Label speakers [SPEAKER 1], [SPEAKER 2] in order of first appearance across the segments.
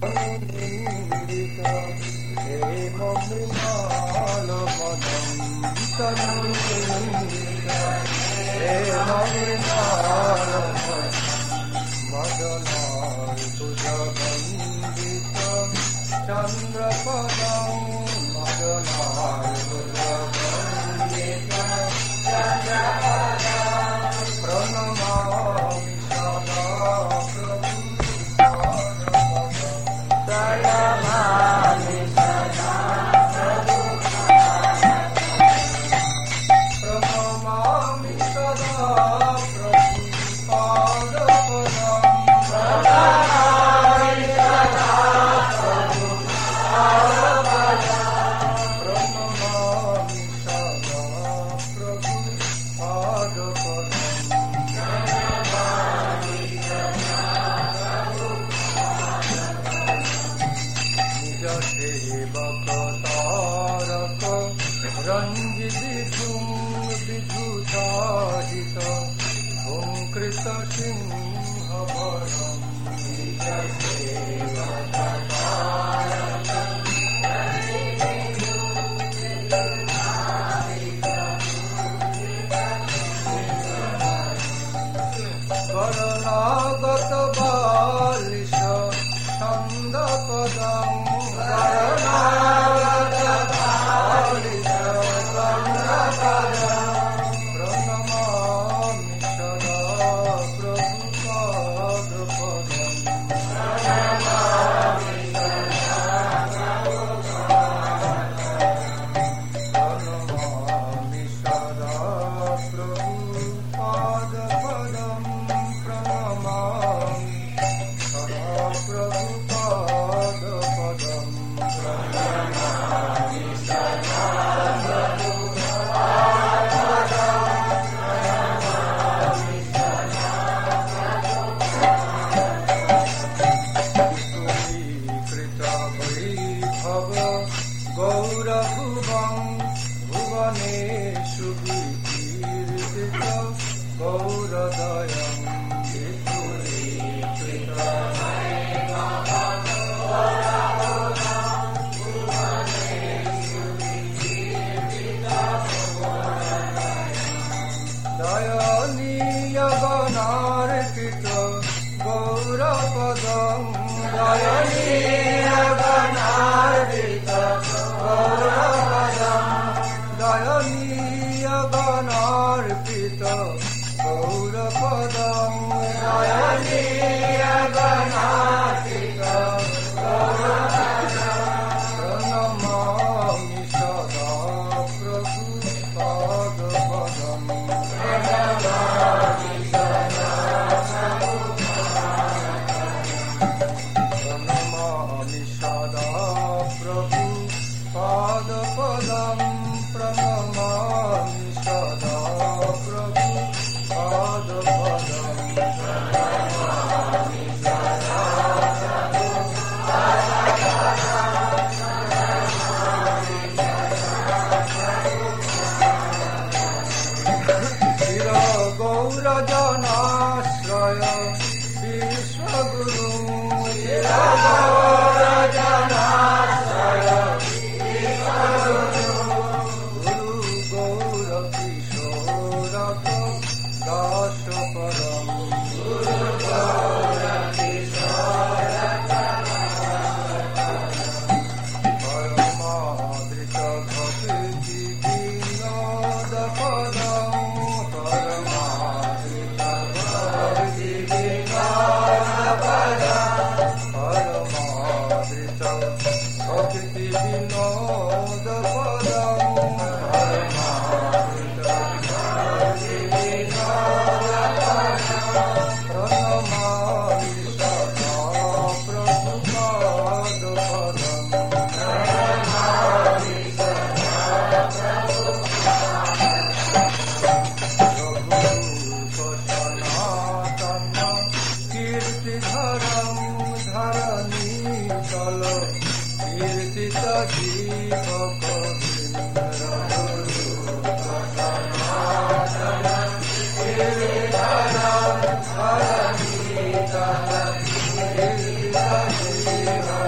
[SPEAKER 1] Hare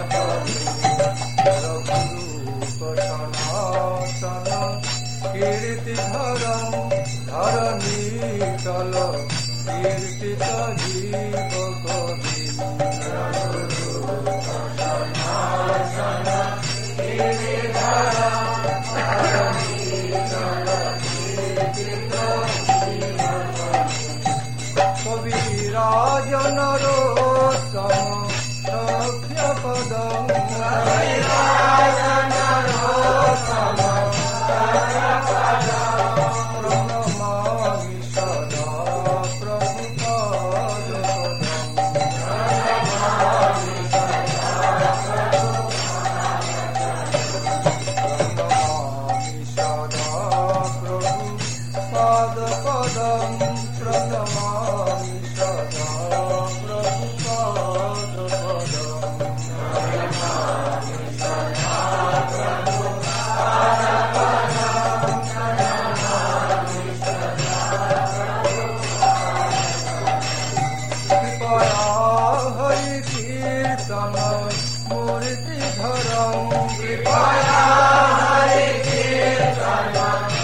[SPEAKER 1] कीर्तन मूर्तिधरं कृपया हरि कीर्तन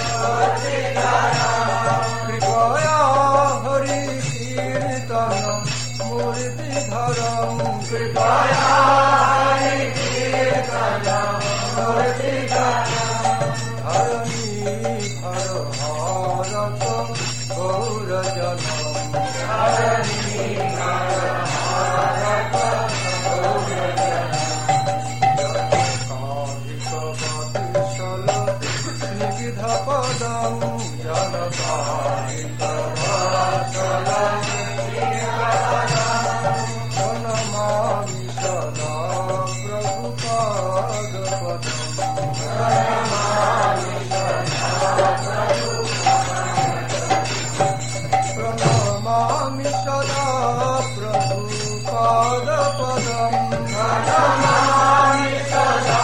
[SPEAKER 1] कृपया हरि कीर्तन मूर्तिधरं कृपया हरि कीर्तन मूर्तिधरं धरणी हर भारत गौरजनम् धरणी हर भारत गौरजनम् निविध पदं जनकारिकवासलं प्रणमामि सदा प्रभुपादपदम् प्रणमामि सदा प्रभुपादपदम् प्रणमामि सदा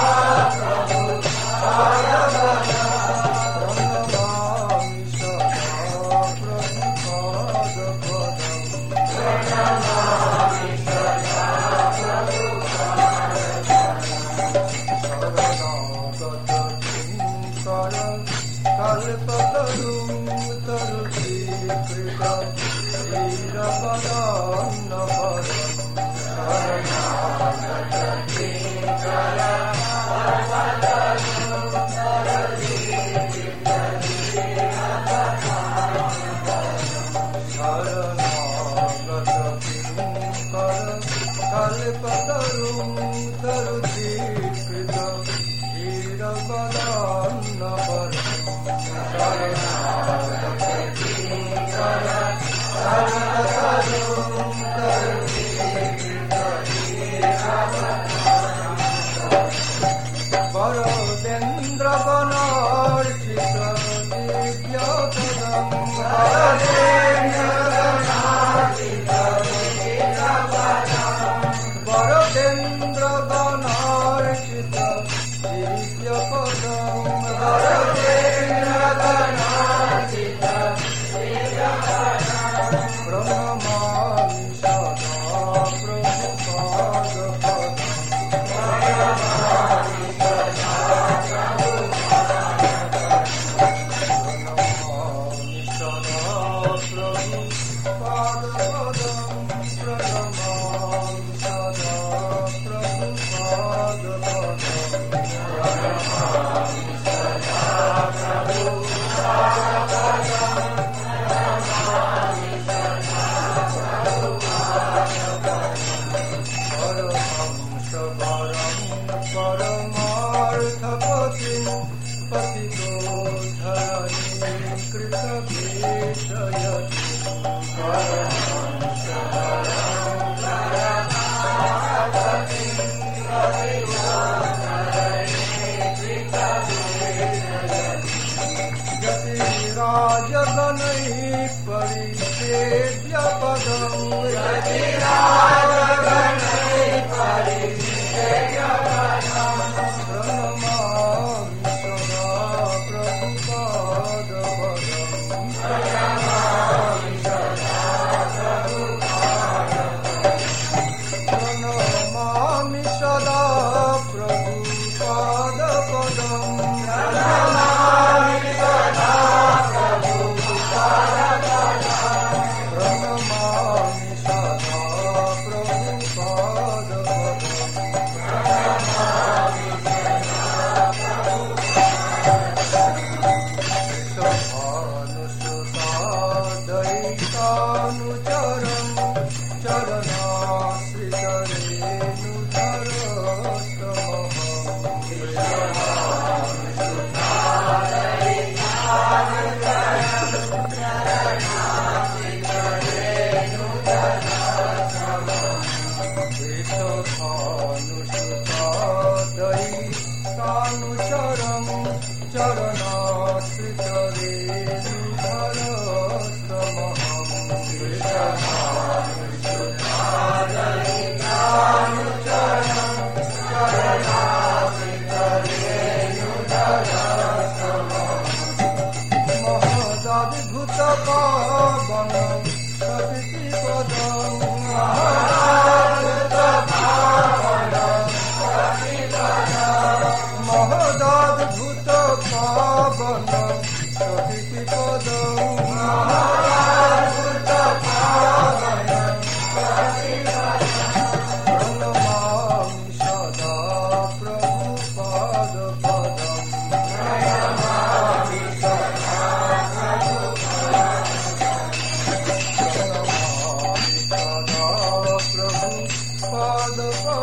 [SPEAKER 2] पावन सती पदं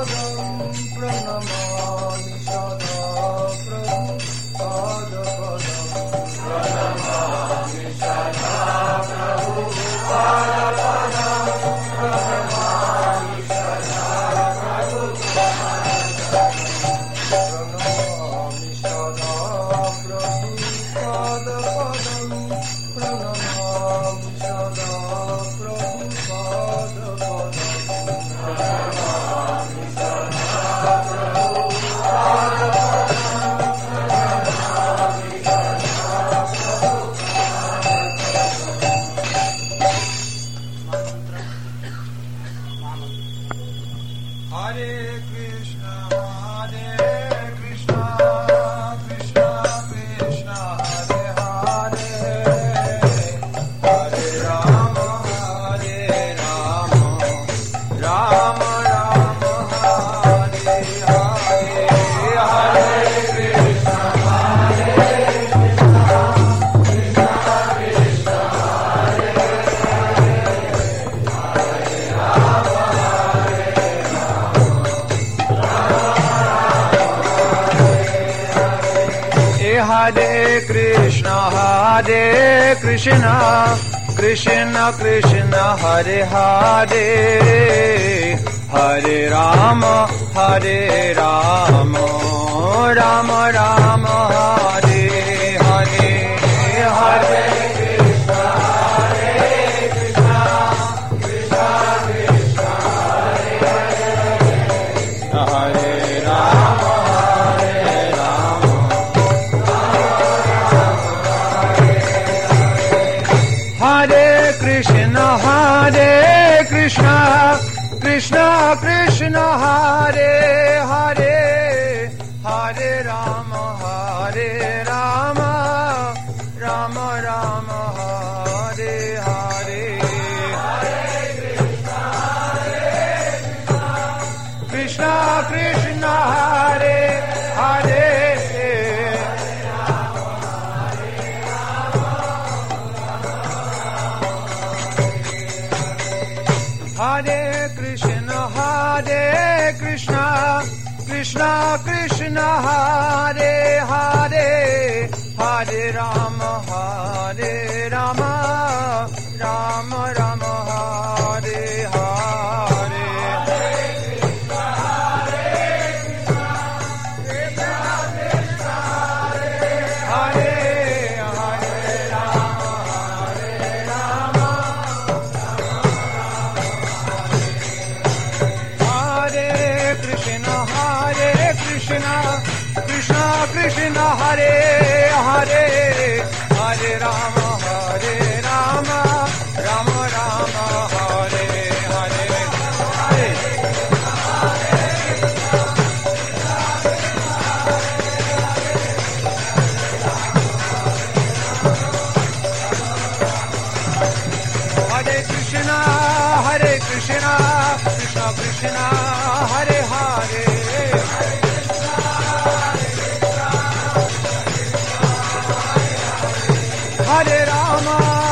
[SPEAKER 1] प्रणमामि सदा प्रभु पादपदम् प्रणमामि सदा प्रभु पादपदम् प्रणमामि सदा प्रभु प्रणमामि सदा प्रभु पादपदम् प्रणमामि सदा प्रभु पादपदम् प्रणमामि सदा प्रभु हरे कृष्ण कृष्ण कृष्ण कृष्ण हरे हरे हरे राम राम राम हरे हरे हरे कृष्ण हरे कृष्ण कृष्ण कृष्ण हरे हरे हरे राम राम राम हरे हरे हरे कृष्ण कृष्ण कृष्ण कृष्ण हरे राम हरे कृष्ण कृष्ण कृष्ण हरे हरे हरे राम राम राम हरे हरे कृष्ण कृष्ण हरे हरे हरे कृष्ण कृष्ण कृष्ण हरे हरे हरे राम राम राम हरे हरे कृष्ण कृष्ण हरे हरे हरे राम राम राम हरे हरे हरे कृष्ण कृष्ण कृष्ण हरे हरे हरे राम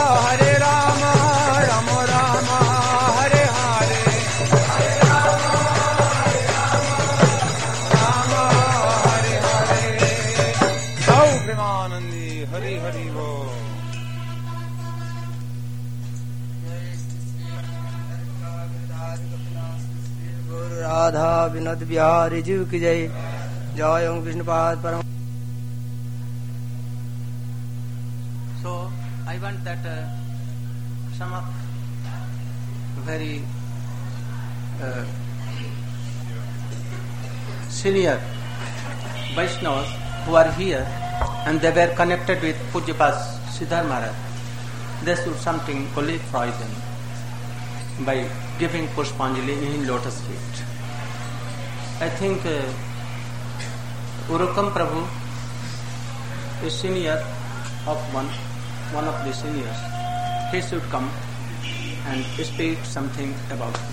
[SPEAKER 1] राम राम हरे हरे राम हरे हरे गौ प्रेमानंदी हरि हरि बोल।
[SPEAKER 2] राधा विनोद बिहारी जीव की जय। जय ओम विष्णुपाद परम।
[SPEAKER 3] So I want that some of very senior Vaishnavas who are here and they were connected with Pujyapada Siddhar Maharaj, they should something qualify them by giving Pushpanjali in lotus feet. I think Urukam Prabhu is senior of one of the seniors. He should come and speak something about this.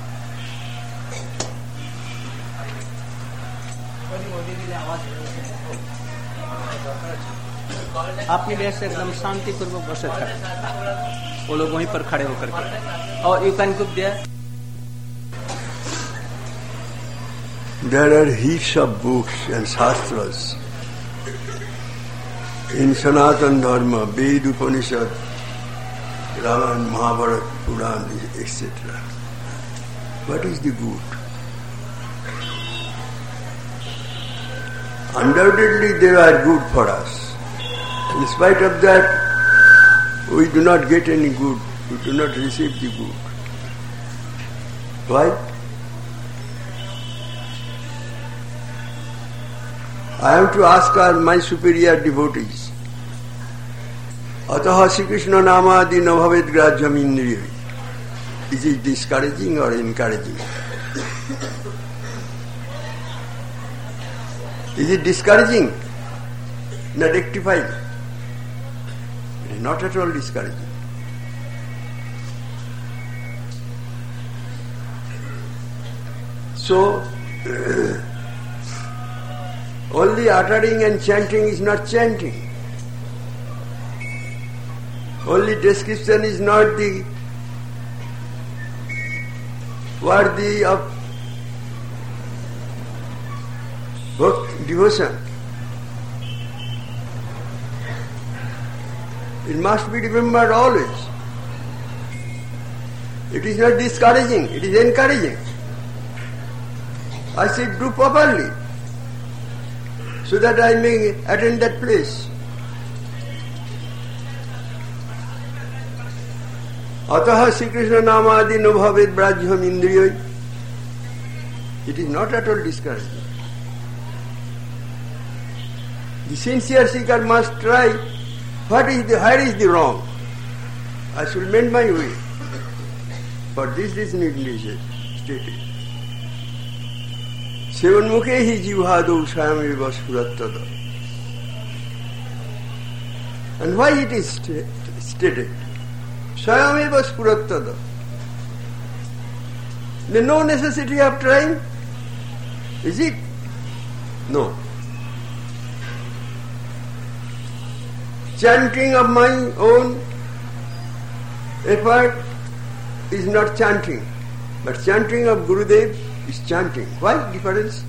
[SPEAKER 3] आपने भी ऐसे एकदम शांति पूर्वक बसे थे, वो लोग वहीं पर खड़े होकर के, और you can give there
[SPEAKER 4] There are heaps of books and shastras in Sanatana Dharma, Ved, Upanishad, Ramayana, Mahabharata, Purana, etc. What is the good? Undoubtedly they are good for us. In spite of that, we do not get any good. We do not receive the good. Why? I have to ask my superior devotees. Ataha Sri Krishna namadi na bhavet grajyam indriya. Is it discouraging or encouraging? Is it discouraging? Not rectifying? It is not at all discouraging. So, only uttering and chanting is not chanting. Only description is not the worthy of devotion. It must be remembered always. It is not discouraging, it is encouraging. I said, do properly, so that I may attain that place. Ataha Sri Krishna namadi no bhavet brajyam indriyai. It is not at all discouraging. The sincere seeker must try where is the wrong. I should mend my way. For this reason it is stated. Sevanmukhe hi jivhadau swayameva spurattada. And why it is stated? Swayameva spurattada. There is no necessity of trying. Is it? No. Chanting of my own effort is not chanting, but chanting of Gurudev is chanting. Why difference?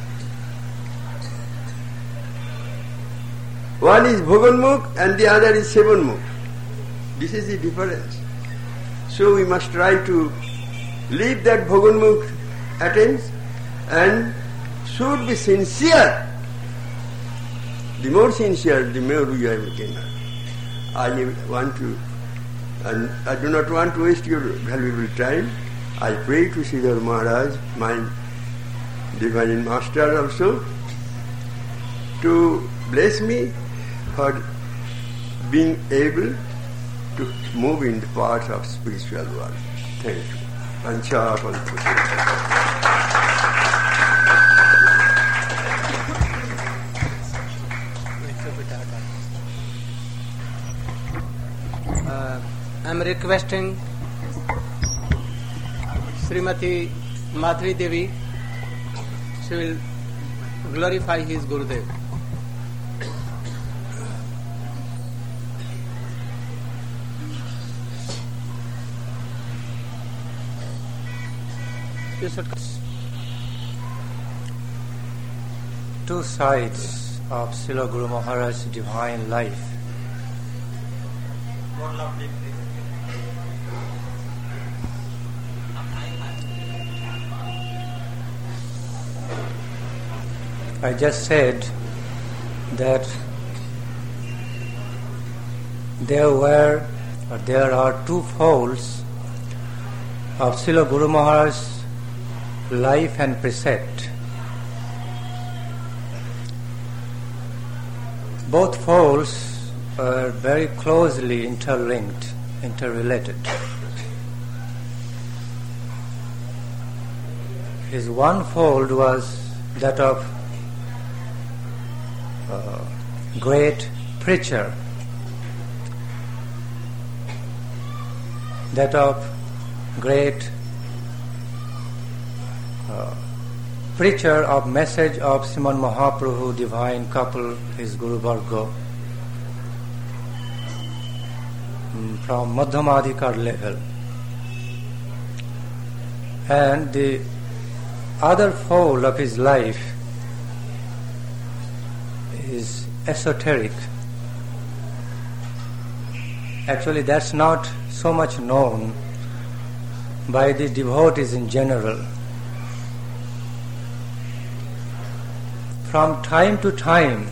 [SPEAKER 4] One is Bhoganmukh and the other is Sevanmukh. This is the difference. So we must try to leave that Bhoganmukh attempts and should be sincere. The more sincere, the more we are gainer. I do not want to waste your valuable time. I pray to Sridhar Maharaj, my divine master also, to bless me for being able to move in the path of spiritual world. Thank you. Pancha Kalpasya.
[SPEAKER 3] I am requesting Srimati Madhuri Devi. She will glorify his Gurudev.
[SPEAKER 5] Two sides of Srila Guru Maharaj's divine life. I just said that there are two folds of Srila Guru Maharaj's life and precept. Both folds are very closely interlinked, interrelated. His one fold was that of great preacher, that of great preacher of message of Srimad Mahaprabhu, divine couple, his Guru Varga, from Madhyamadikar level. And the other fold of his life is esoteric. Actually, that's not so much known by the devotees in general. From time to time,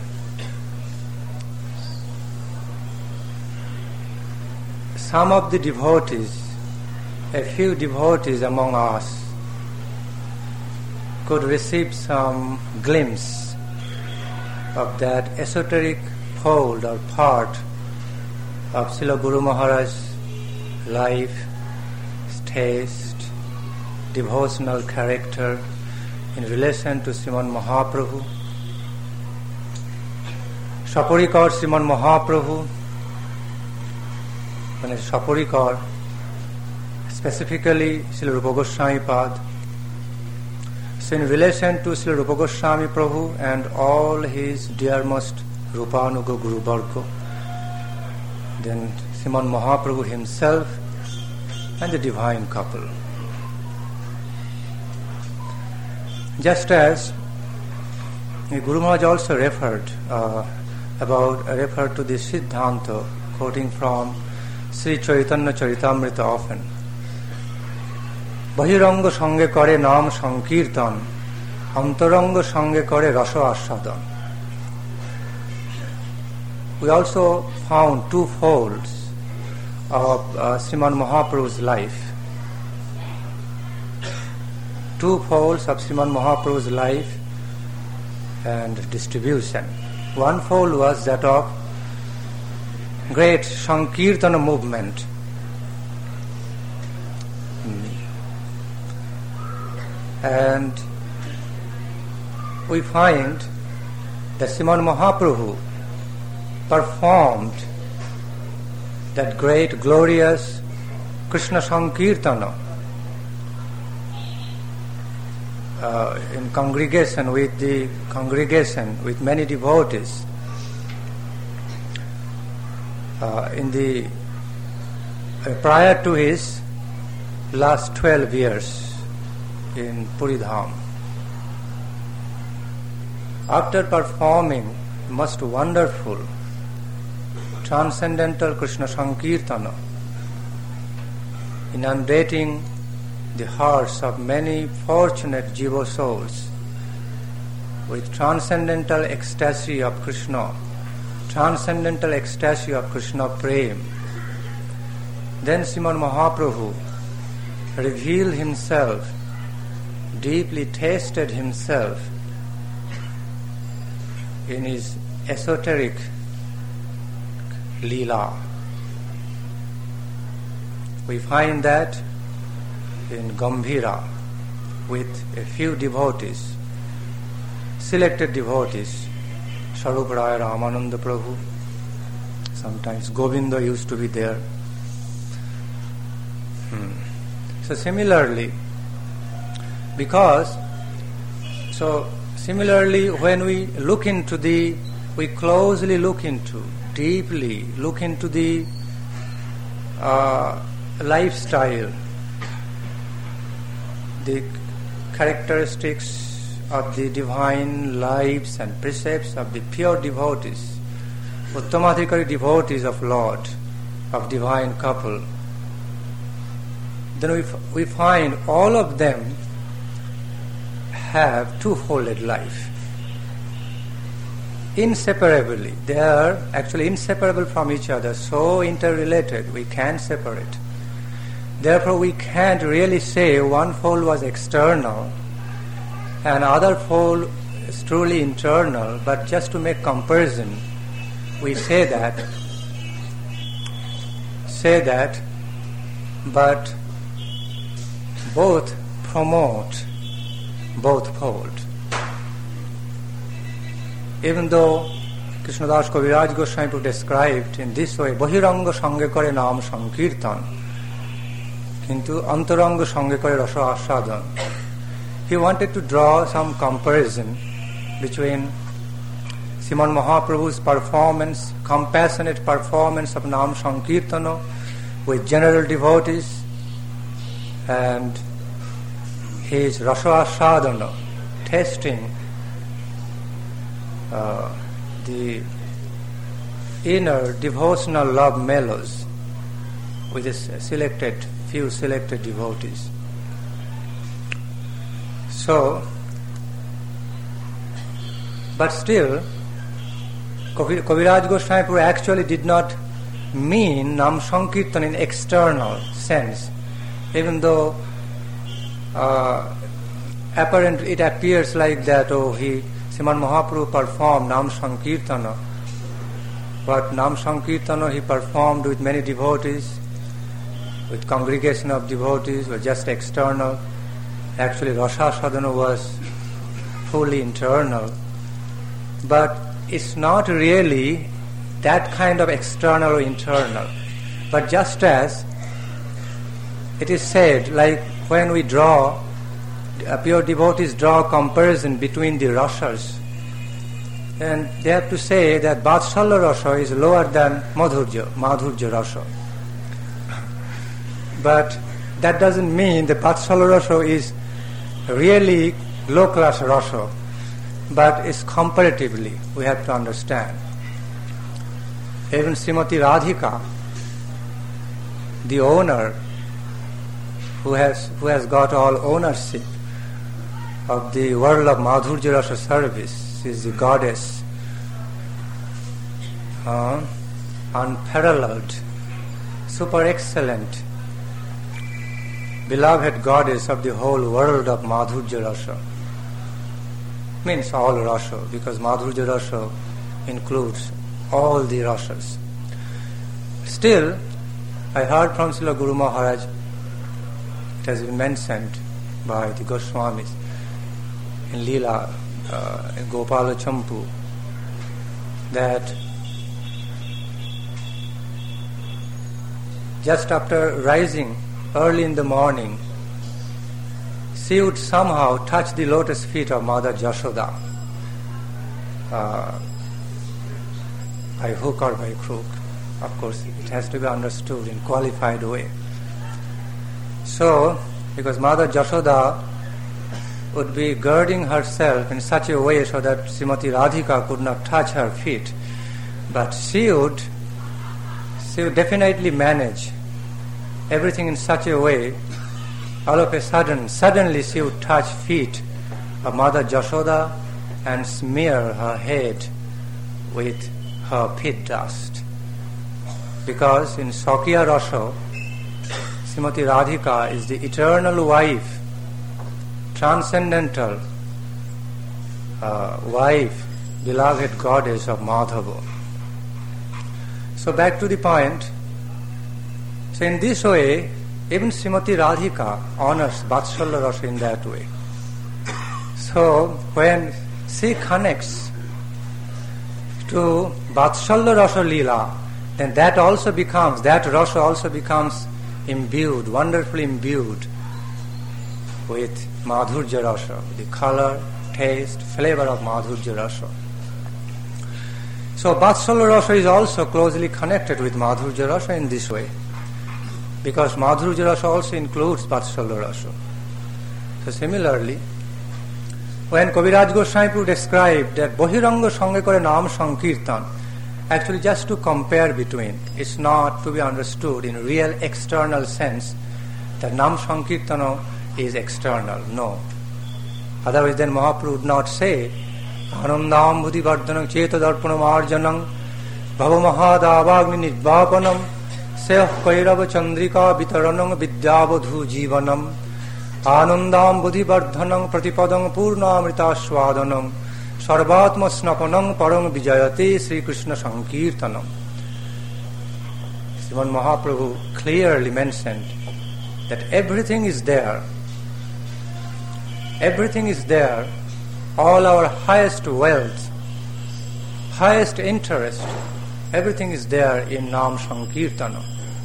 [SPEAKER 5] some of the devotees, a few devotees among us, could receive some glimpse of that esoteric fold or part of Srila Guru Maharaj's life, taste, devotional character in relation to Sriman Mahaprabhu. Saporikar Sriman Mahaprabhu, when it's Saporikar, specifically Srila Rupa Goswami Pad. So in relation to Srila Rupa Goswami Prabhu and all his dearmost Rupanuga Guru Varga, then Sriman Mahaprabhu himself and the divine couple. Just as Guru Maharaj also referred to the Siddhanta, quoting from Sri Chaitanya Charitamrita often. Bahiranga sange kare naam sankirtan, antaranga sange kare rasa aswadan. We also found two folds of Sriman Mahaprabhu's life. Two folds of Sriman Mahaprabhu's life and distribution. One fold was that of great Sankirtana movement. And we find that Sriman Mahaprabhu performed that great, glorious Krishna Sankirtana in congregation with many devotees prior to his last 12 years in Puri Dham. After performing most wonderful transcendental Krishna Sankirtana, inundating the hearts of many fortunate Jiva souls with transcendental ecstasy of Krishna, transcendental ecstasy of Krishna Prem, then Sriman Mahaprabhu revealed himself, deeply tasted himself in his esoteric Leela. We find that in Gambhira with a few devotees, selected devotees, Sarup Raya Ramananda Prabhu, sometimes Govinda used to be there. So similarly, when we closely look into, deeply look into the lifestyle, the characteristics of the divine lives and precepts of the pure devotees, Uttamadhikari devotees of Lord, of divine couple, then we find all of them have two-folded life. Inseparably. They are actually inseparable from each other, so interrelated, we can't separate. Therefore, we can't really say one fold was external and other fold is truly internal, but just to make comparison, we say that, but both promote both fold. Even though Krishnadas Kaviraj Goswami described in this way, Bahiranga sange kare naam sankirtan, kintu antaranga sange kare rasa aswadan. He wanted to draw some comparison between Sriman Mahaprabhu's performance, compassionate performance of Naam Sankirtana with general devotees, and his rasa asadana, testing the inner devotional love mellows with a few selected devotees. So, but still, Kaviraj Goswami actually did not mean Nam Sankirtan in external sense, even though it appears like that, Sriman Mahaprabhu performed Nam Sankirtana, but Nam Sankirtana he performed with many devotees, with congregation of devotees, was just external. Actually, Rasa Sadhana was fully internal. But it's not really that kind of external or internal. But just as it is said, like when we draw, pure devotees draw a comparison between the rasas, and they have to say that Vatsalya rasa is lower than Madhurya rasa. But that doesn't mean that Vatsalya rasa is really low class rasa, but it's comparatively, we have to understand. Even Srimati Radhika, the owner, who has got all ownership of the world of Madhurya Rasa service, she is the goddess, unparalleled, super excellent, beloved goddess of the whole world of Madhurya Rasa. Means all rasa, because Madhurya Rasa includes all the rasas. Still, I heard from Srila Guru Maharaj, it has been mentioned by the Goswamis in Leela, in Gopala Champu, that just after rising early in the morning, she would somehow touch the lotus feet of Mother Jashoda, by hook or by crook. Of course, it has to be understood in qualified way. So, because Mother Jashoda would be girding herself in such a way so that Srimati Radhika could not touch her feet, but she would definitely manage everything in such a way. All of a suddenly she would touch feet of Mother Jashoda and smear her head with her pit dust. Because in Sakya Rasa, Srimati Radhika is the eternal wife, transcendental wife, beloved goddess of Madhava. So back to the point. So in this way, even Srimati Radhika honors Vatsalya Rasa in that way. So when she connects to Vatsalya Rasa Leela, then that rasa also becomes imbued, wonderfully imbued with Madhurya Rasa, the color, taste, flavor of Madhurya Rasa. So Vatsalya Rasa is also closely connected with Madhurya Rasa in this way, because Madhurya Rasa also includes Vatsalya Rasa. So similarly, when Kaviraj Goswami described that Bahiranga Sange Kore Nam Sankirtan, actually just to compare between, it's not to be understood in real external sense that Nam Sankirtana is external, no. Otherwise then Mahaprabhu would not say Anandam Buddhi Vardhanam Cheta Darpanam Arjanam Bhava Mahadavagni Nidvapanam Seh Kairava Chandrika Vitaranam Vidyavadhu Jivanam Anandam Buddhi Vardhanam Pratipadam Purnamrita Swadanam Sarvatma Snapanam Parang Vijayate Sri Krishna Sankirtanam. Sriman Mahaprabhu clearly mentioned that everything is there. Everything is there. All our highest wealth, highest interest, everything is there in Nam Sankirtana.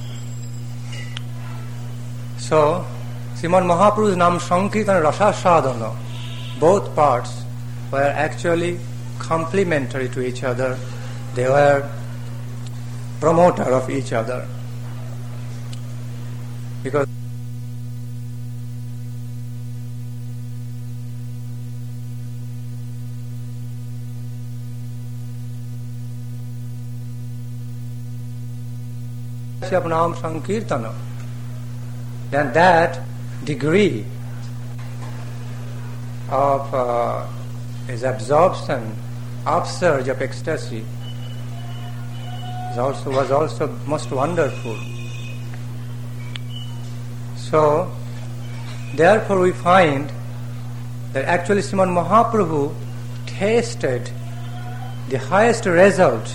[SPEAKER 5] So, Sriman Mahaprabhu's Nam Sankirtana Rasa Sadhana, both parts were actually complementary to each other. They were promoter of each other. Because of Nam Sankirtana, then that degree of his absorption, upsurge of ecstasy was also most wonderful. So, therefore we find that actually Srimad Mahaprabhu tasted the highest result,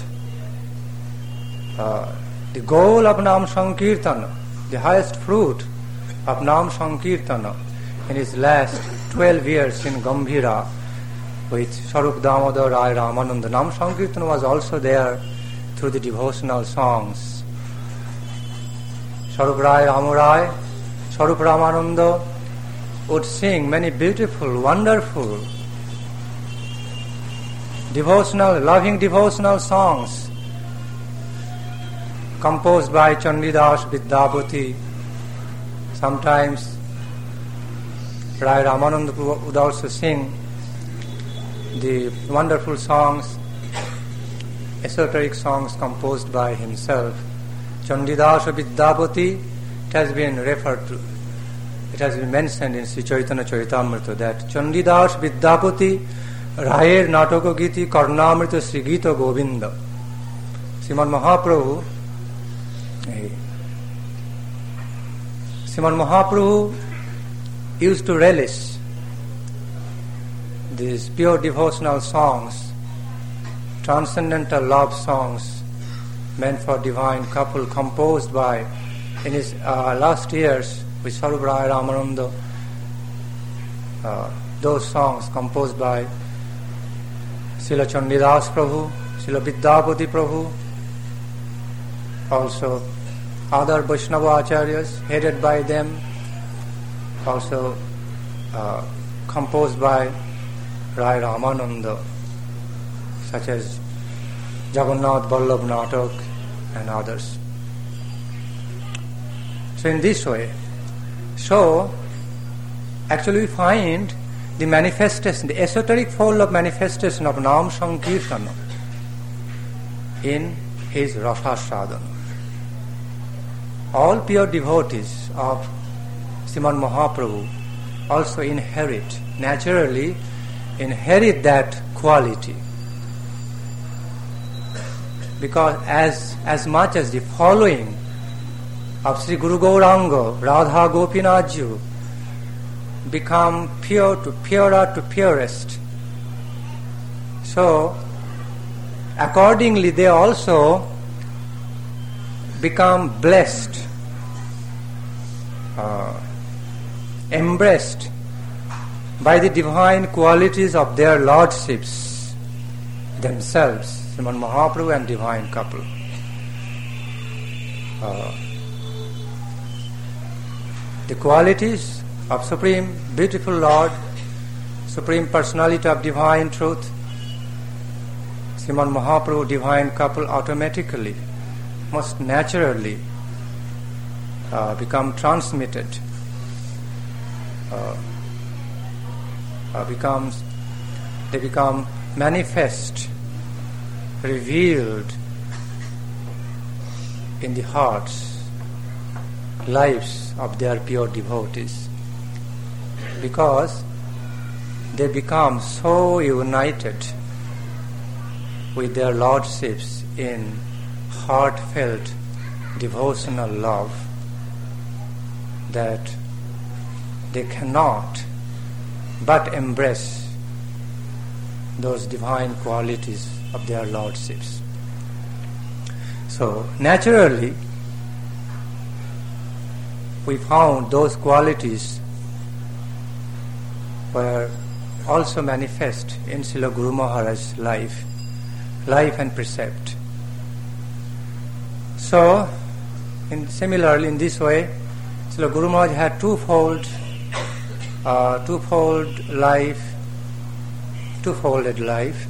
[SPEAKER 5] the goal of Nam Sankirtana, the highest fruit of Nam Sankirtana in his last 12 years in Gambhira with Swarup Damodar Rai Ramananda. Nam Sankirtana was also there through the devotional songs. Swarup Rai Ramurai, Swarup Ramananda would sing many beautiful, wonderful, devotional, loving devotional songs composed by Chandidas Vidyapati. Sometimes Rai Ramananda would also sing the wonderful songs, esoteric songs composed by himself. Chandidas Vidyapati, it has been referred to, it has been mentioned in Sri Chaitanya Charitamrita that Chandidas Vidyapati Rayer Natoko Giti Karnamrita Sri Gita Govinda. Srimad Mahaprabhu used to relish these pure devotional songs, transcendental love songs meant for divine couple, composed by, in his last years with Swarup Rai Ramananda, those songs composed by Srila Chandidas Prabhu, Srila Vidyapati Prabhu, also other Vaishnava Acharyas headed by them, also composed by Rai Ramananda, such as Jagannath Vallabh Natak and others. So in this way, actually we find the manifestation, the esoteric fold of manifestation of Nam Sankirtana in his Rasa Sadhana. All pure devotees of Srimad Mahaprabhu also naturally inherit that quality. Because as much as the following of Sri Guru Gauranga, Radha Gopinathji become purer to purest, so accordingly they also become blessed, embraced by the divine qualities of their lordships themselves, Srimad Mahaprabhu and divine couple. The qualities of Supreme Beautiful Lord, Supreme Personality of Divine Truth, Srimad Mahaprabhu, divine couple automatically, most naturally become transmitted, they become manifest, revealed in the hearts, lives of their pure devotees, because they become so united with their lordships in heartfelt devotional love that they cannot but embrace those divine qualities of their lordships. So naturally we found those qualities were also manifest in Srila Guru Maharaj's life and precept. So similarly in this way, Srila Guru Maharaj had twofolded life.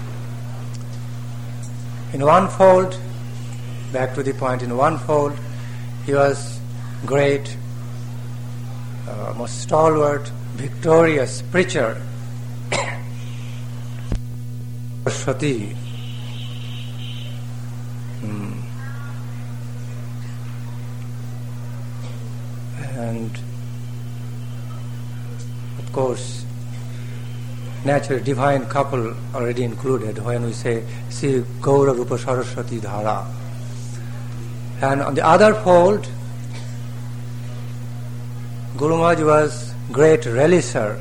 [SPEAKER 5] In one fold, back to the point, in one fold he was great, most stalwart, victorious preacher, Saraswati, course, naturally divine couple already included when we say Sri Gaura Rupa Saraswati Dhara. And on the other fold, Guru Maharaj was great relisher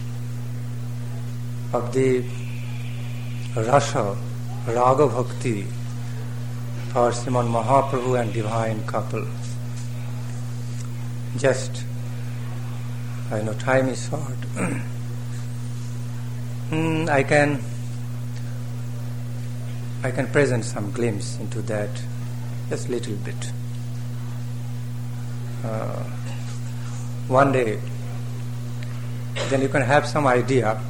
[SPEAKER 5] of the rasa, raga bhakti for Sriman Mahaprabhu and divine couple. Just, I know time is short. I can present some glimpse into that, just little bit. One day, then you can have some idea.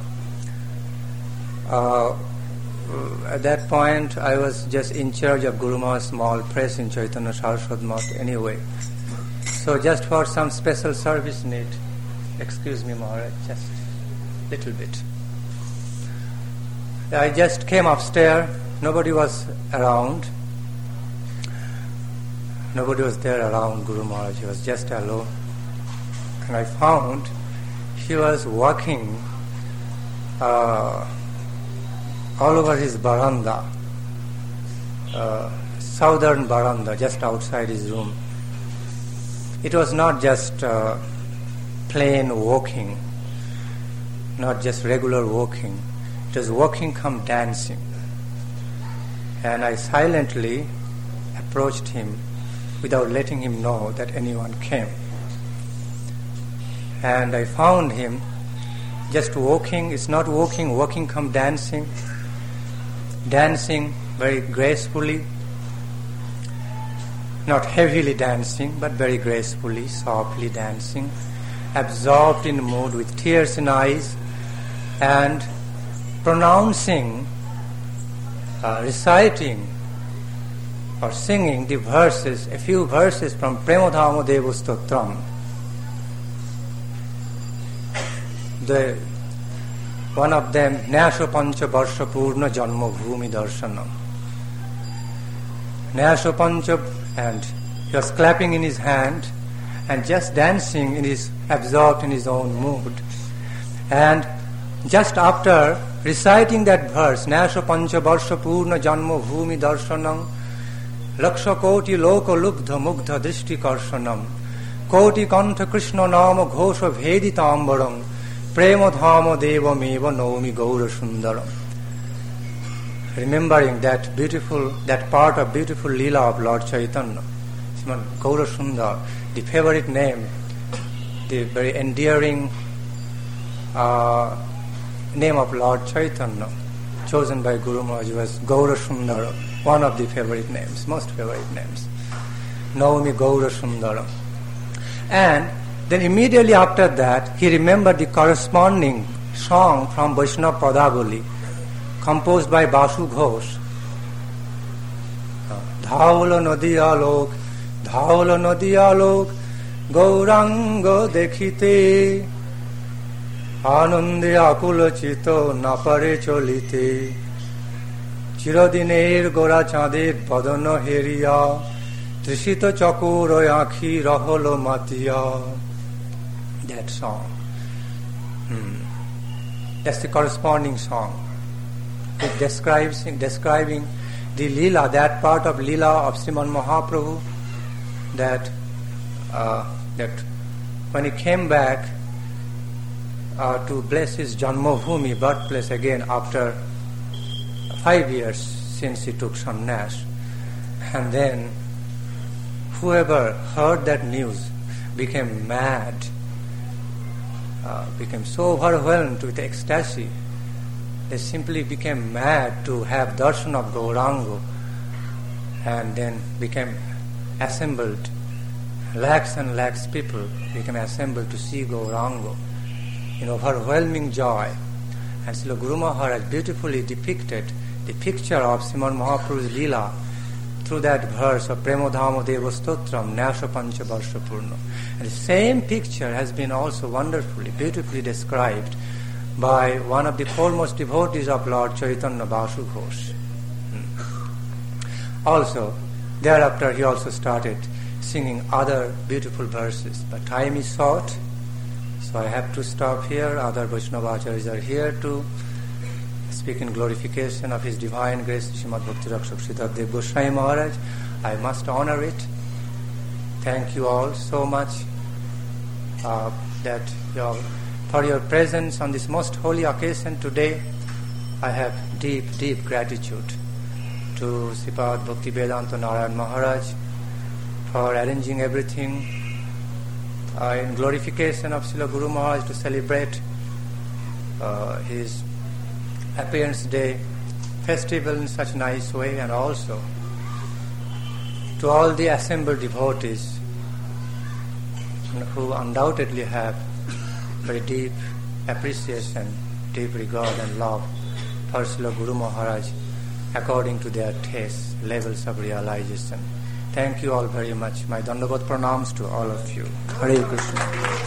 [SPEAKER 5] At that point, I was just in charge of Guru Maharaj's small press in Chaitanya Saraswat Math anyway. So just for some special service need, excuse me Maharaj, just little bit. I just came upstairs, nobody was around. Nobody was there around Guru Maharaj, he was just alone. And I found he was walking all over his veranda, southern veranda, just outside his room. It was not just plain walking, not just regular walking. It was walking come dancing. And I silently approached him without letting him know that anyone came. And I found him just walking. It's not walking, walking come dancing. Dancing very gracefully. Not heavily dancing, but very gracefully, softly dancing. Absorbed in mood with tears in eyes. And pronouncing, reciting or singing the verses, a few verses from Premodhama Devo Stotram. One of them, Nyasha Pancha Varsha Purna Janma Bhumi Darshanam. Nyasha Pancha, and he was clapping in his hand and just dancing absorbed in his own mood. And just after reciting that verse, Nyasha Pancha Varsha Purna Janma Bhumi Darshanam, Laksha Koti Loka Lubdha Mugdha Drishti Karshanam, Koti Kantha Krishna Nama Ghosha Veditambaram, Prema Dhama Deva Meva Naumi Gaura Sundaram. Remembering that part of beautiful Leela of Lord Chaitanya, Gaura Sundar, the favorite name, the very endearing name of Lord Chaitanya, chosen by Guru Maharaj was Gaura Sundara, one of the favorite names, most favorite names. Naumi Gaura Sundaram. And then immediately after that, he remembered the corresponding song from Vaishnava Padavali, composed by Basu Ghosh. Dhaula Nadi Alok, Gauranga Dekhite, Anande Akula Chito Napare Cholite, Chirodiner Gora Chadir Padana Heria, Trishita Chakuro Akhi Raholo Matia. That song. That's the corresponding song. It describing the Leela, that part of Leela of Sriman Mahaprabhu, that when he came back to bless his Janmabhumi, birthplace again after 5 years since he took sannyas, and then whoever heard that news became mad, became so overwhelmed with ecstasy. They simply became mad to have darshan of Gauranga, and then became assembled. Lakhs and lakhs people became assembled to see Gauranga in overwhelming joy. And Srila Guru Maharaj beautifully depicted the picture of Sriman Mahaprabhu's Leela through that verse of Premodhama Deva Stotram, Nyasha Pancha Varsha Purna. And the same picture has been also wonderfully, beautifully described by one of the foremost devotees of Lord Chaitanya, Basu Ghosh. Also, thereafter he also started singing other beautiful verses. But time is short. So I have to stop here. Other Vaishnava Acharyas are here to speak in glorification of His Divine Grace, Srimad Bhakti Rakshak Sridhar Dev Goswami Maharaj. I must honor it. Thank you all so much for your presence on this most holy occasion today. I have deep, deep gratitude to Sripad Bhaktivedanta Narayan Maharaj for arranging everything in glorification of Srila Guru Maharaj to celebrate his appearance day festival in such nice way, and also to all the assembled devotees who undoubtedly have very deep appreciation, deep regard and love for Srila Guru Maharaj according to their tastes, levels of realization. Thank you all very much. My Dandavat pranams to all of you. Hare Krishna.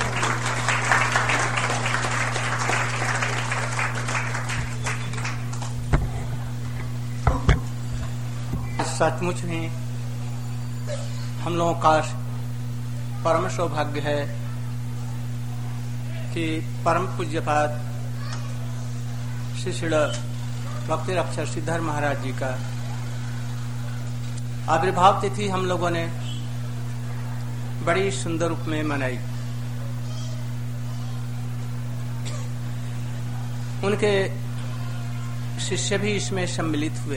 [SPEAKER 3] सचमुच में हम लोगों का परम सौभाग्य है कि परम पूज्यपाद श्री श्रील भक्ति रक्षक श्रीधर महाराज जी का आविर्भाव तिथि हम लोगों ने बड़ी सुंदर रूप में मनाई। उनके शिष्य भी इसमें सम्मिलित हुए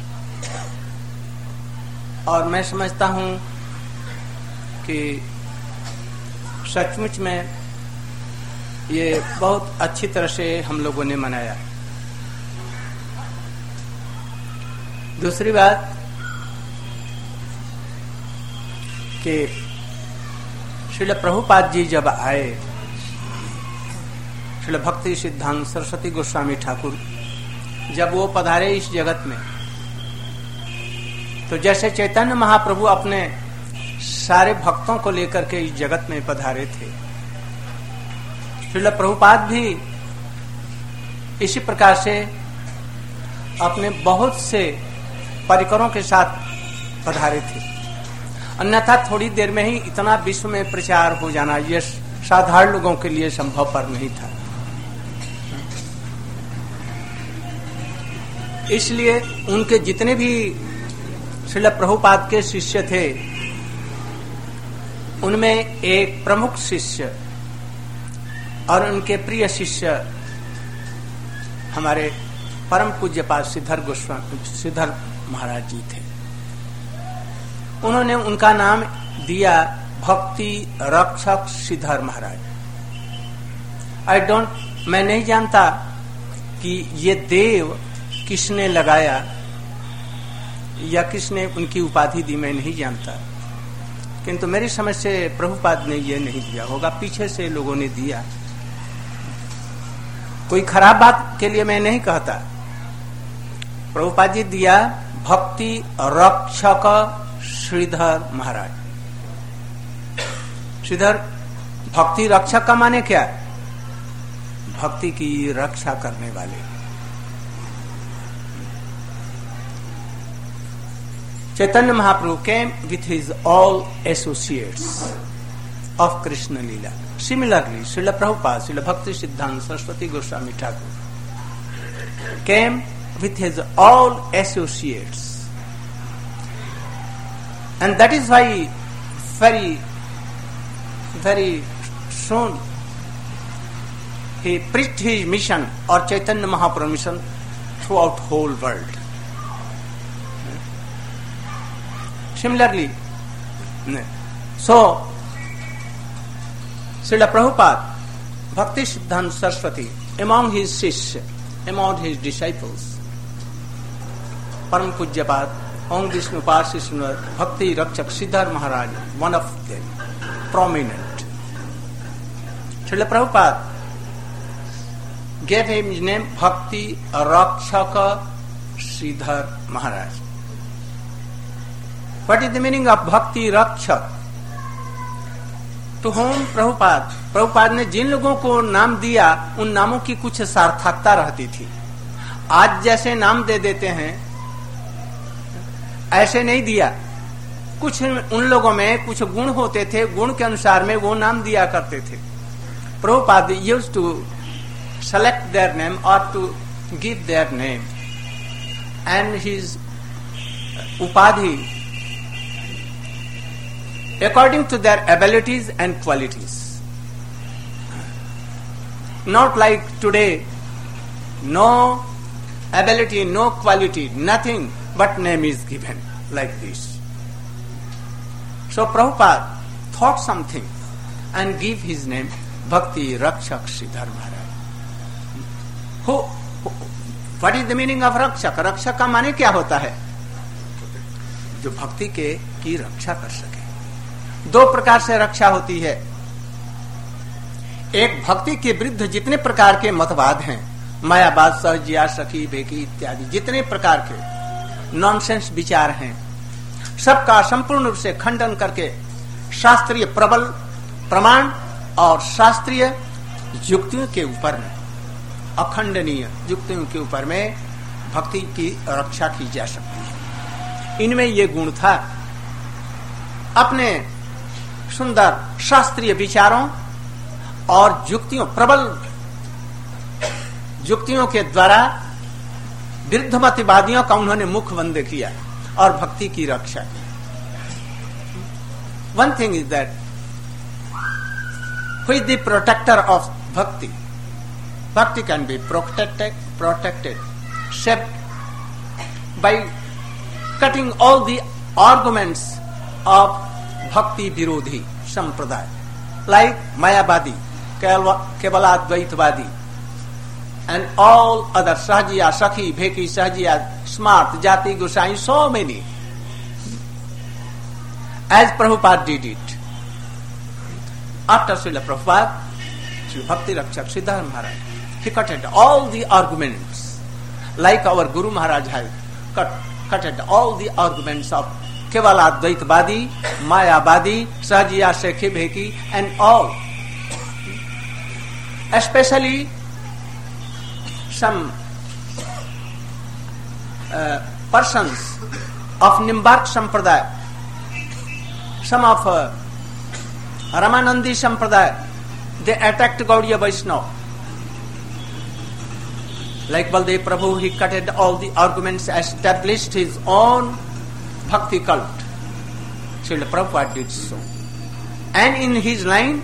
[SPEAKER 3] और मैं समझता हूं कि सचमुच में ये बहुत अच्छी तरह से हम लोगों ने मनाया। दूसरी बात कि श्रील प्रभुपाद जी जब आए, श्रील भक्ति सिद्धांत सरस्वती गोस्वामी ठाकुर जब वो पधारे इस जगत में, तो जैसे चैतन्य महाप्रभु अपने सारे भक्तों को लेकर के इस जगत में पधारे थे, श्रील प्रभुपाद भी इसी प्रकार से अपने बहुत से परिकरों के साथ पधारे थे। अन्यथा थोड़ी देर में ही इतना विश्व में प्रचार हो जाना यह साधारण लोगों के लिए संभव पर नहीं था। इसलिए उनके जितने भी श्रील प्रभुपाद के शिष्य थे, उनमें एक प्रमुख शिष्य और उनके प्रिय शिष्य हमारे परम पूज्यपाद श्रीधर महाराज जी थे। उन्होंने उनका नाम दिया भक्ति रक्षक श्रीधर महाराज। मैं नहीं जानता कि ये देव किसने लगाया या किसने उनकी उपाधि दी, मैं नहीं जानता, किंतु मेरी समझ से प्रभुपाद ने ये नहीं दिया होगा, पीछे से लोगों ने दिया। कोई खराब बात के लिए मैं नहीं कहता। प्रभुपाद जी दिया भक्ति रक्षक श्रीधर महाराज। श्रीधर भक्ति रक्षक का माने क्या? भक्ति की रक्षा करने वाले। Chaitanya Mahaprabhu came with his all associates of Krishna Leela. Similarly, Srila Prabhupada, Srila Bhakti Siddhanta Saraswati Goswami Thakur came with his all associates. And that is why very, very soon he preached his mission or Chaitanya Mahaprabhu mission throughout whole world. Similarly, so Srila Prabhupada, Bhakti Siddhanta Saraswati, among his Shishya, among his disciples, Param Pujyapad, Om Vishnupad Srila Bhakti Rakshak Siddhar Maharaj, one of them, prominent. Srila Prabhupada gave him his name Bhakti Rakshaka Siddhar Maharaj. What is the meaning of Bhakti Rakshak? To whom Prabhupada ने जिन लोगों को नाम दिया उन नामों की कुछ सार्थकता रहती थी। आज जैसे नाम दे देते हैं ऐसे नहीं दिया। कुछ उन लोगों में कुछ गुण होते थे, गुण के अनुसार में वो नाम दिया करते थे। Prabhupada used to select their name or to give their name, and his upadhi according to their abilities and qualities. Not like today, no ability, no quality, nothing but name is given like this. So Prabhupada thought something and gave his name Bhakti Rakshak Sridhar Maharaj. What is the meaning of Rakshak? Rakshak का माने क्या होता है? जो भक्ति की रक्षा कर सके। दो प्रकार से रक्षा होती है। एक भक्ति के विरुद्ध जितने प्रकार के मतवाद हैं, मायावाद, सहजिया, सखी, बेकी इत्यादि जितने प्रकार के नॉनसेंस विचार हैं, सबका संपूर्ण रूप से खंडन करके शास्त्रीय प्रबल प्रमाण और शास्त्रीय युक्तियों के ऊपर में, अखंडनीय युक्तियों के ऊपर में भक्ति की रक्षा की जा सकती है। इनमें ये गुण था। अपने सुंदर शास्त्रीय विचारों और युक्तियों, प्रबल युक्तियों के द्वारा विरुद्धमतिवादियों का उन्होंने मुख बंद किया और भक्ति की रक्षा की। One thing is that who is the protector of bhakti? Bhakti can be protected except by cutting all the arguments of bhakti virodhi sampradaya, like Mayavadi, Kevaladvaitvadi, and all other Sahajiya, Sakhi, Bheki, Sahajiya, Smart, Jati, Gosai, so many. As Prabhupada did it. After Srila Prabhupada, Sri Bhakti Rakshak Sridhar Maharaj, he cutted all the arguments, like our Guru Maharaj had cutted all the arguments of Kevaladvaitvadi, Mayavadi, Sahajiya, Sakhi, Bheki, and all. Especially some persons of Nimbark Sampradaya, some of Ramanandi Sampradaya, they attacked Gaudiya Vaishnava. Like Baldev Prabhu, he cutted all the arguments, established his own bhakti cult. Srila Prabhupada did so. And in his line,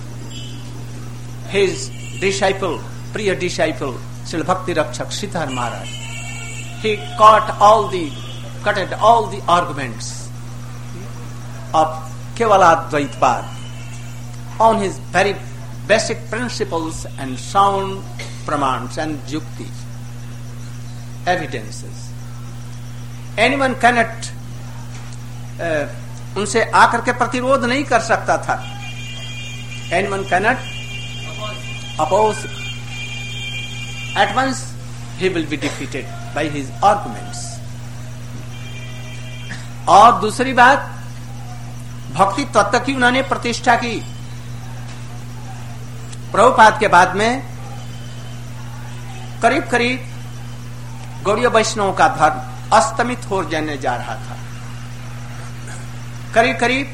[SPEAKER 3] his disciple, Priya disciple, Srila Bhakti Rakshak Sridhar Maharaj, he cutted all the arguments of Kevaladvaitvad on his very basic principles and sound pramans and yuktis, evidences. Anyone cannot उनसे आकर के प्रतिरोध नहीं कर सकता था. Anyone cannot oppose. At once he will be defeated by his arguments. और दूसरी बात, भक्ति तत्व की उन्होंने प्रतिष्ठा की. प्रभुपाद के बाद में करीब करीब गौड़ीय वैष्णव का धर्म अस्तमित हो जाने जा रहा था. करीब करीब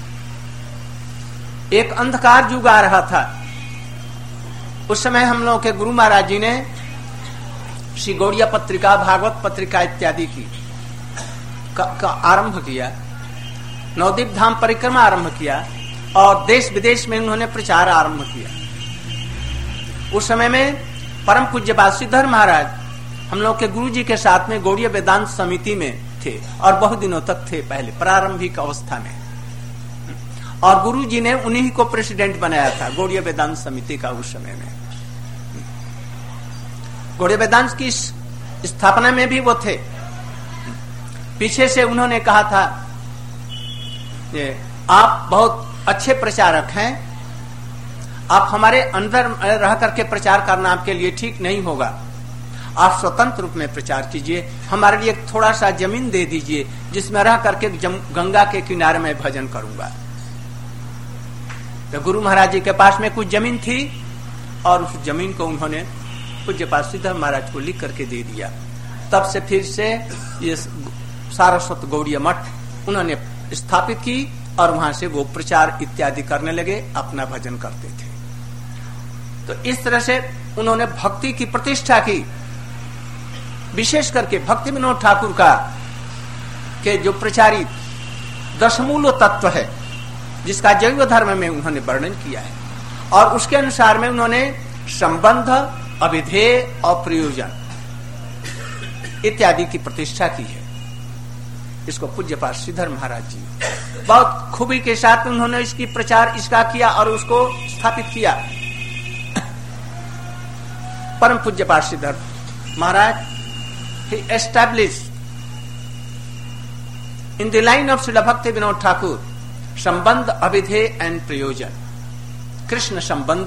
[SPEAKER 3] एक अंधकार युग आ रहा था. उस समय हम लोगों के गुरु महाराज जी ने श्री गौड़ीय पत्रिका, भागवत पत्रिका इत्यादि की का आरंभ किया. नवदीप धाम परिक्रमा आरंभ किया और देश विदेश में उन्होंने प्रचार आरंभ किया. उस समय में परम पूज्य श्रीधर महाराज हम लोग के गुरु जी के साथ में गौड़ीय वेदांत समिति में थे और बहुत दिनों तक थे, पहले प्रारंभिक अवस्था में. और गुरु जी ने उन्हीं को प्रेसिडेंट बनाया था गौड़ीय वेदांत समिति का. उस समय में गौड़ीय वेदांत की स्थापना में भी वो थे. पीछे से उन्होंने कहा था ये आप बहुत अच्छे प्रचारक हैं, आप हमारे अंदर रह करके प्रचार करना आपके लिए ठीक नहीं होगा, आप स्वतंत्र रूप में प्रचार कीजिए, हमारे लिए थोड़ा सा जमीन दे दीजिए जिसमें रह करके गंगा के किनारे में भजन करूंगा. तो गुरु महाराज जी के पास में कुछ जमीन थी और उस जमीन को उन्होंने पूज्य श्रीधर महाराज को लिख करके दे दिया. तब से फिर से ये सारस्वत गौड़ीय मठ उन्होंने स्थापित की और वहां से वो प्रचार इत्यादि करने लगे, अपना भजन करते थे. तो इस तरह से उन्होंने भक्ति की प्रतिष्ठा की। विशेष करके भक्ति विनोद ठाकुर का के जो प्रचारित दशमूल तत्व है, जिसका जैव धर्म में उन्होंने वर्णन किया है, और उसके अनुसार में उन्होंने संबंध, अभिधेय और प्रयोजन इत्यादि की प्रतिष्ठा की है। इसको पूज्यपाद श्रीधर महाराज जी बहुत खूबी के साथ उन्होंने इसकी प्रचार इसका किया और उसको स्थापित किया। परम पूज्यपाद श्रीधर महाराज he established in the line of Srila Bhakti Vinod Thakur संबंध, अभिधेय एंड प्रयोजन। कृष्ण संबंध,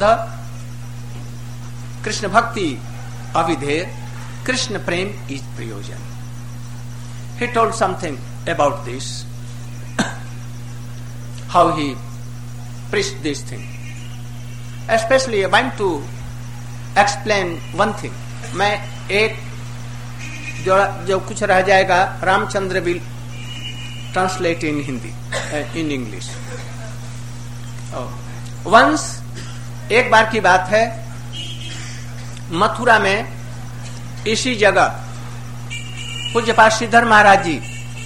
[SPEAKER 3] Krishna bhakti abhidheya, Krishna prema is prayojana. He told something about this, how he preached this thing. Especially I want to explain one thing. मैं एक जो कुछ रह जाएगा Ramchandra will translate in Hindi, in English. Once एक बार की बात है, मथुरा में इसी जगह पूज्यपाद श्रीधर महाराज जी,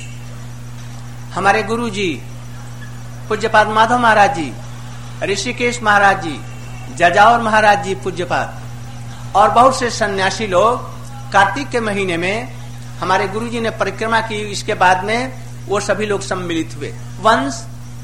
[SPEAKER 3] हमारे गुरु जी पूज्यपाद माधव महाराज जी, ऋषिकेश महाराज जी, जजावर महाराज जी पूज्यपाद और बहुत से सन्यासी लोग कार्तिक के महीने में हमारे गुरु जी ने परिक्रमा की। इसके बाद में वो सभी लोग सम्मिलित हुए। Once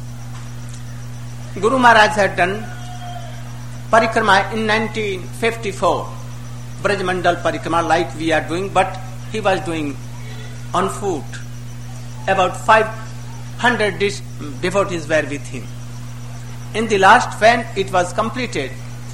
[SPEAKER 3] Guru Maharaj had done परिक्रमा इन 1954, Brajmandal parikrama like we are doing, but he was doing on foot. About 500 devotees were with him. In the last, when it was completed,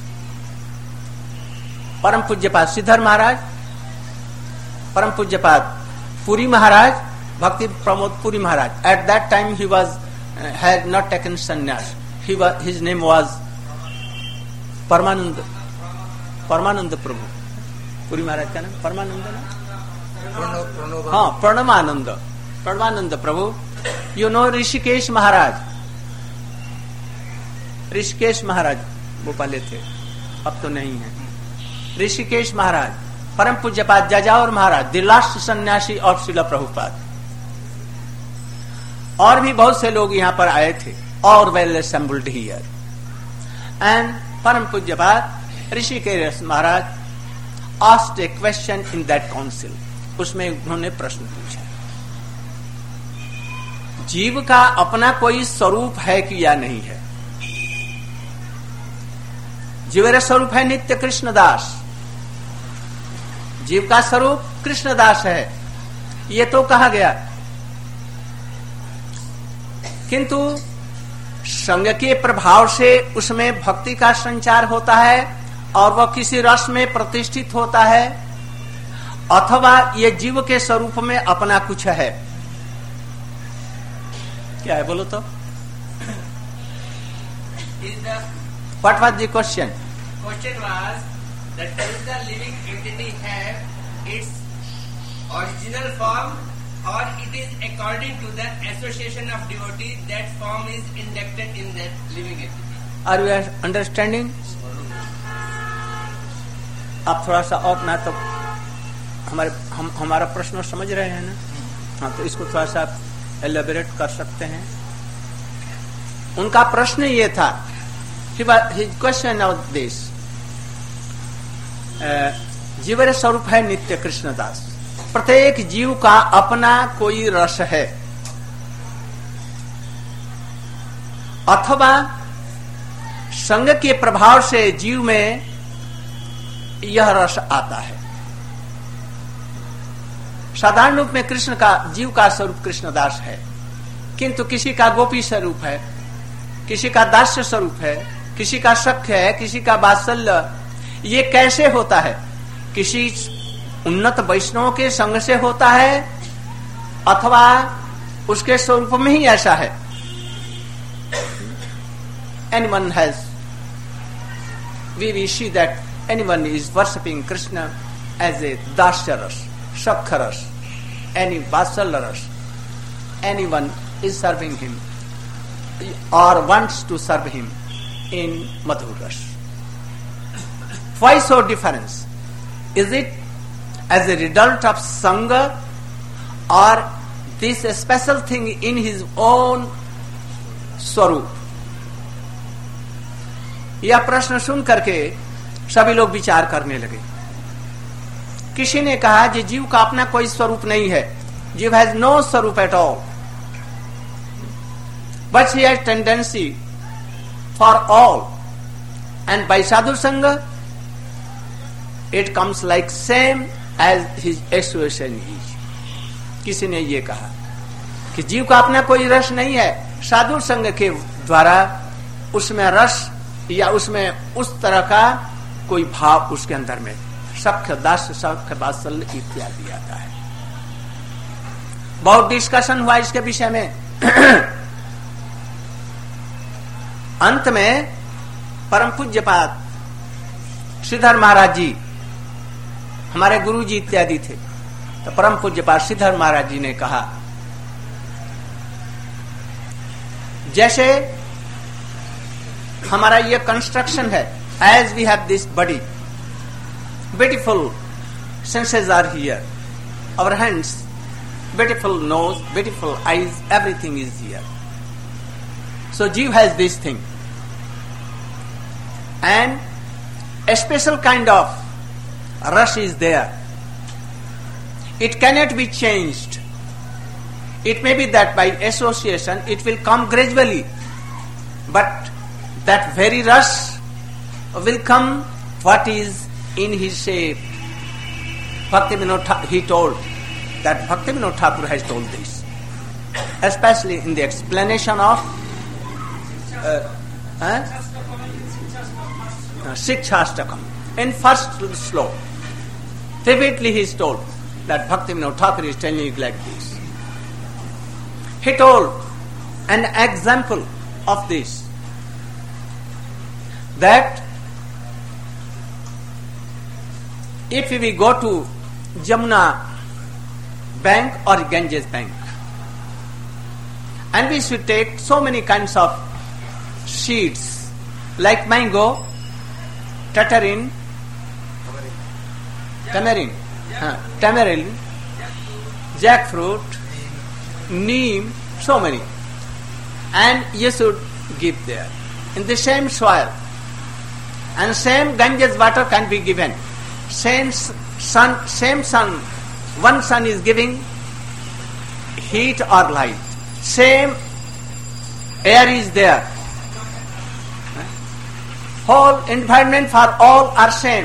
[SPEAKER 3] Param Pujyapad Sridhar Maharaj, Param Pujyapad Puri Maharaj, Bhakti Pramod Puri Maharaj. At that time he was had not taken sannyas. His name was Paramananda Prabhu. Puri Maharaj का नाम परमानंद ना? हाँ, Pranavananda Prabhu. You know Rishikesh Maharaj वो पहले थे, अब तो नहीं है। ऋषिकेश महाराज, परम पूज्यपाद Jajawar Maharaj, the last sannyasi of Srila Prabhupada, और भी बहुत से लोग यहाँ पर आए थे, और वेल असेंबल्ड हियर। एंड परम पूज्यपाद ऋषिकेश महाराज asked a question in that council. उसमें उन्होंने प्रश्न पूछा, जीव का अपना कोई स्वरूप है कि या नहीं है? जीवेर स्वरूप है नित्य कृष्णदास, जीव का स्वरूप कृष्णदास है, ये तो कहा गया। किंतु संग के प्रभाव से उसमें भक्ति का संचार होता है और वह किसी रस में प्रतिष्ठित होता है, अथवा ये जीव के स्वरूप में अपना कुछ है। क्या है बोलो तो? What was the question?
[SPEAKER 6] Question was that does the living entity have its original form, or it is according to the association of devotees that form is inducted in that living entity?
[SPEAKER 3] Are you understanding? आप थोड़ा सा और ना तो हमारा प्रश्न समझ रहे हैं ना? हाँ, तो इसको थोड़ा सा एलेबोरेट कर सकते हैं। उनका प्रश्न ये था, his question of this, जीव स्वरूप है नित्य कृष्णदास, प्रत्येक जीव का अपना कोई रस है, अथवा संग के प्रभाव से जीव में यह रस आता है। साधारण रूप में कृष्ण का, जीव का स्वरूप कृष्णदास है, किंतु किसी का गोपी स्वरूप है, किसी का दास्य स्वरूप है, किसी का सख्य है, किसी का वात्सल्य। ये कैसे होता है? किसी उन्नत वैष्णव के संग से होता है, अथवा उसके स्वरूप में ही ऐसा है। Anyone has, we see that anyone is worshipping Krishna as a dasyaras, sakharas, any vatsalaras. Anyone is serving him or wants to serve him in madhuras. Why so difference? Is it as a result of Sangha, or this a special thing in his own स्वरूप? यह प्रश्न सुन करके सभी लोग विचार करने लगे. किसी ने कहा कि जीव का अपना कोई स्वरूप नहीं है. Jiva has no swarupa at all, but he has tendency for all, and by sadhu sang it comes like same as his association is. किसी ने ये कहा कि जीव का अपना कोई रस नहीं है, साधु संग के द्वारा उसमें रस या उसमें उस तरह का कोई भाव उसके अंदर में सख्य दास सख्य वात्सल्य इत्यादि आता है. बहुत डिस्कशन हुआ इसके विषय में. अंत में परम पूज्यपाद श्रीधर महाराज जी हमारे गुरु जी इत्यादि थे, तो परम पूज्यपाद श्रीधर महाराज जी ने कहा, जैसे हमारा ये कंस्ट्रक्शन है, as we have this body, beautiful senses are here, our hands, beautiful nose, beautiful eyes, everything is here. So jiva has this thing, and a special kind of rush is there. It cannot be changed. It may be that by association it will come gradually, but that very rush will come what is in his shape. Bhaktivinoda Thakur, he told that Bhaktivinoda Thakur has told this, especially in the explanation of Sikshastakam. In first sloka, vividly he is told that Bhaktivinoda Thakur is telling you like this. He told an example of this, that if we go to Jamuna bank or Ganges bank, and we should take so many kinds of seeds like mango, tamarind, jackfruit, neem, so many, and you should give there in the same soil, and same Ganges water can be given. Same sun, one sun is giving heat or light. Same air is there. Whole environment for all are same.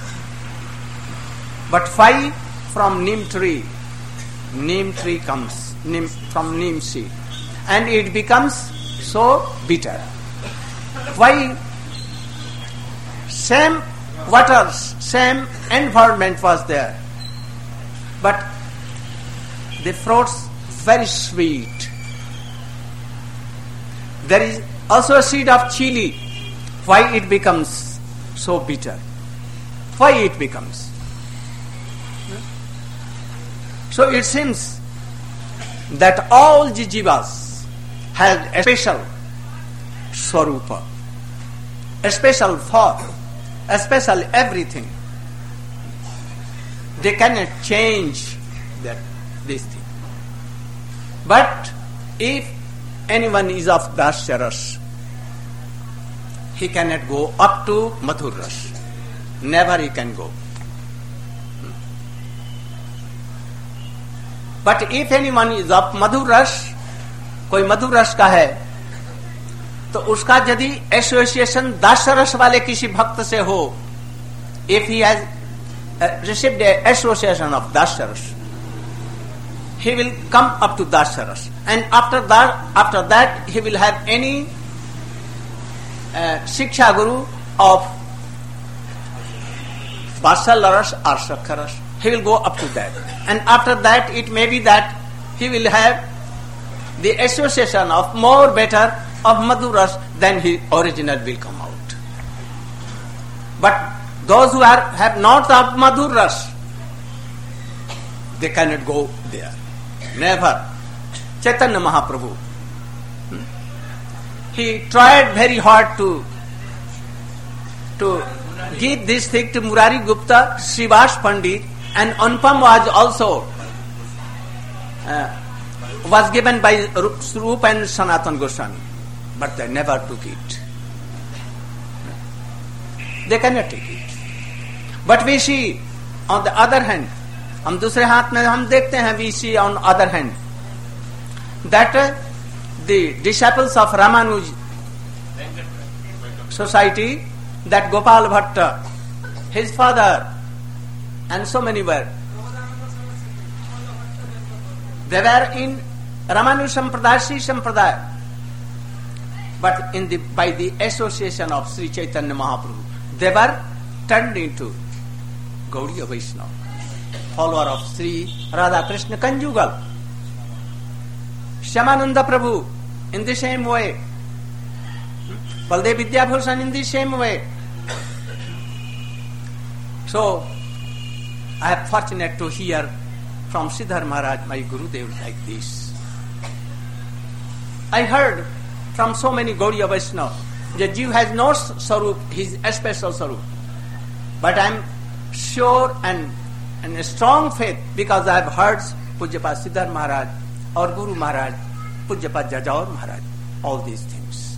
[SPEAKER 3] But why from neem tree? Neem tree comes from neem seed, and it becomes so bitter. Why? Same waters, same environment was there, but the fruits very sweet. There is also a seed of chili. Why it becomes so bitter? Why it becomes? So it seems that all the jivas have a special swarupa, a special form, a special everything. They cannot change this thing. But if anyone is of Dasya Ras, he cannot go up to Madhur Ras. Never he can go. But if anyone is of Madhur Ras, कोई मधुर रस का है, तो उसका यदि association दास रस वाले किसी भक्त से हो, if he has received the association of das ras, he will come up to das ras, and after that he will have any Shiksha Guru of Vatsala ras or Sakha ras. He will go up to that, and after that it may be that he will have the association of more better of Madhur ras, then his original will come out. But those who have not of Madhur ras, they cannot go there. Never. Chaitanya Mahaprabhu, he tried very hard to give this thing to Murari Gupta, Srivas Pandit, and Anupam was also was given by Swarup and Sanatan Goswami, but they never took it. They cannot take it. But we see, on the other hand, हम दूसरे हाथ में हम देखते हैं, we see on other hand that the disciples of Ramanuj society, that Gopal Bhatta, his father, and so many were. They were in Ramanuj Sampradaya, Sri Sampradaya, but by the association of Sri Chaitanya Mahaprabhu, they were turned into Gaudiya Vaishnava, follower of Sri Radha Krishna conjugal. Shyamananda Prabhu in the same way, Baldev Vidyabhushan in the same way. So, I am fortunate to hear from Siddhar Maharaj, my Gurudev, like this. I heard from so many Gaudiya Vaishnava that Jiva has no Sarup, his special Sarup. But I am sure and a strong faith, because I have heard Pujyapad Siddhar Maharaj or Guru Maharaj, Pujyapad Jajaur Maharaj, all these things.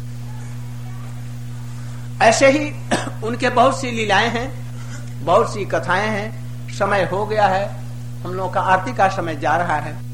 [SPEAKER 3] ऐसे ही उनके बहुत सी लीलाएं हैं, बहुत सी कथाएं हैं. समय हो गया है, हम लोगों का आरती का समय जा रहा है.